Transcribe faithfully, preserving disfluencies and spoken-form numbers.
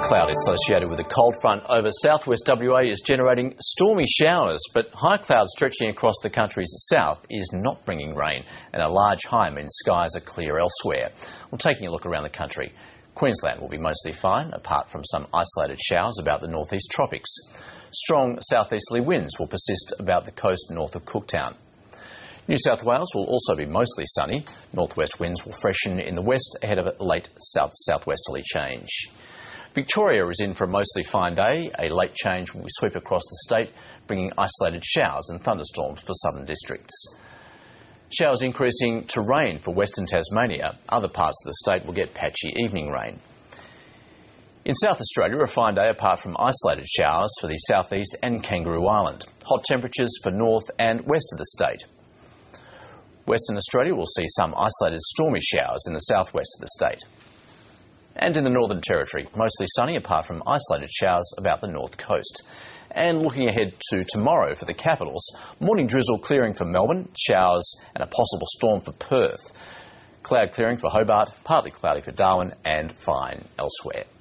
Cloud associated with a cold front over southwest W A is generating stormy showers, but high cloud stretching across the country's south is not bringing rain, and a large high means skies are clear elsewhere. Well, taking a look around the country, Queensland will be mostly fine, apart from some isolated showers about the northeast tropics. Strong southeasterly winds will persist about the coast north of Cooktown. New South Wales will also be mostly sunny. Northwest winds will freshen in the west ahead of a late south-southwesterly change. Victoria is in for a mostly fine day. A late change will sweep across the state, bringing isolated showers and thunderstorms for southern districts. Showers increasing to rain for western Tasmania. Other parts of the state will get patchy evening rain. In South Australia, a fine day apart from isolated showers for the southeast and Kangaroo Island. Hot temperatures for north and west of the state. Western Australia will see some isolated stormy showers in the southwest of the state. And in the Northern Territory, mostly sunny apart from isolated showers about the north coast. And looking ahead to tomorrow for the capitals, morning drizzle clearing for Melbourne, showers and a possible storm for Perth. Cloud clearing for Hobart, partly cloudy for Darwin and fine elsewhere.